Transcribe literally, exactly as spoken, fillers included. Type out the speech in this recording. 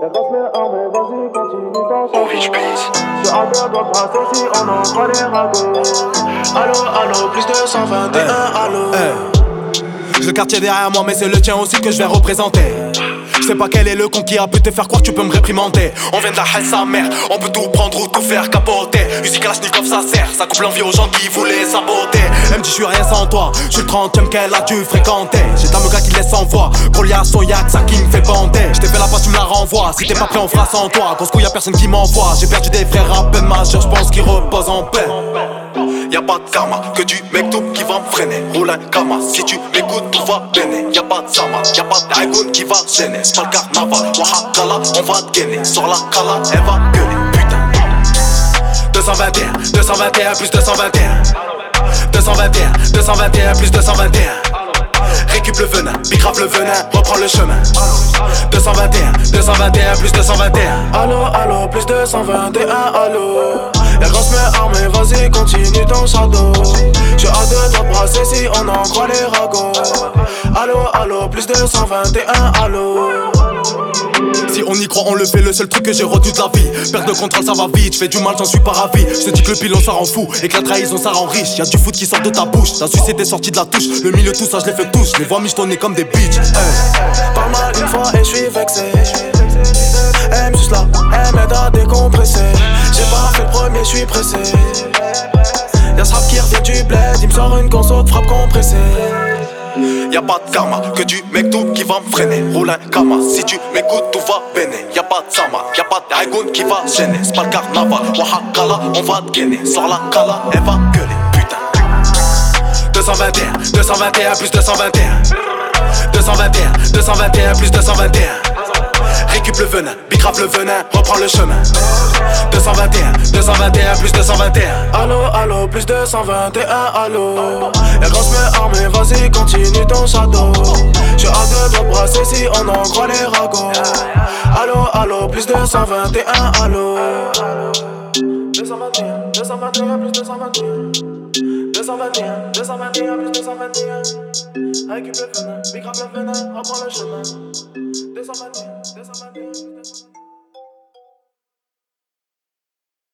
La grosse met armée, vas-y, continue ton sang. Je suis à deux doigts de brasser si on en croit les ragots. Allo, allo, plus de cent vingt et un, hey, allo. Hey. J'ai le quartier derrière moi, mais c'est le tien aussi que je vais représenter. Je sais pas quel est le con qui a pu te faire croire que tu peux me réprimander. On vient de la haine sa mère, on peut tout prendre ou tout faire capoter. Uzi Kalachnikov ça sert, ça coupe l'envie aux gens qui voulaient saboter. Elle me dit je suis rien sans toi, je suis le trentième qu'elle a dû fréquenter. J'ai de la meca qui laisse sans voix, Goliath son yak, ça qui me fait bander. J't'ai fait la passe, tu me la renvoies, si t'es pas prêt on fera sans toi. Grosse couille y'a personne qui m'envoie, j'ai perdu des frères à peine majeurs, j'pense qu'ils reposent en paix. Y'a pas de karma, que du mec tout qui va me freiner. Roule un kama, si tu m'écoutes tout va béné. Y'a pas de sama, y'a pas de hagoun qui va gêner. C'est pas le carnaval, wahakala, on va te gainer. Sur la kala, elle va gueuler, putain. deux cent vingt et un, deux cent vingt et un plus deux cent vingt et un. deux cent vingt et un, deux cent vingt et un plus deux cent vingt et un. Récup le venin, bicrave le venin, reprends le chemin. deux cent vingt et un, deux cent vingt et un plus deux cent vingt et un. Allo, allo, plus deux cent vingt et un, allo. Y'a grosse mais armée, vas-y, continue ton shadow. J'suis à deux doigts de brasser si on en croit les ragots. Allo, allo, plus deux cent vingt et un, allo. Si on y croit, on le fait, le seul truc que j'ai retenu de la vie. Perte de contrôle, ça va vite, j'fais du mal, j'en suis pas ravi. J'te dis que le pilon ça rend fou et que la trahison ça rend riche. Y'a du foot qui sort de ta bouche, ta suicide est sortie de la touche. Le milieu, tout ça, je les fais tous, je les vois michetonner comme des bitches. Hey. Pas mal une fois et j'suis vexé. Aime juste là, elle m'aide à décompresser. J'ai pas fait le premier, j'suis pressé. Y'a ce rap qui revient du bled, il me sort une conso de frappe compressée. Y'a pas de karma, que du mec tout qui va me freiner. Roule un kama, si tu m'écoutes tout va béné. Y'a pas de sama, y'a pas de hagoun qui va gêner. C'est pas le carnaval, wahakala, on va te gainer. Sors la kala, elle va gueuler, putain. deux cent vingt et un, deux cent vingt et un plus deux cent vingt et un. deux cent vingt et un, deux cent vingt et un plus deux cent vingt et un. Récup le venin, bicrave le venin, reprends le chemin. deux cent vingt et un, deux cent vingt et un plus deux cent vingt et un. Allo, allo, plus deux cent vingt et un, allo. Y'a grosse mais armée, vas-y, continue ton shadow. J'suis à deux doigts de brasser si on en croit les ragots. Allo, allo, plus deux cent vingt et un, allo. deux cent vingt et un, deux cent vingt et un plus deux cent vingt et un. deux cent vingt et un, deux cent vingt et un plus deux cent vingt et un. Récup le venin, bicrave le venin, reprends le chemin. deux cent vingt et un.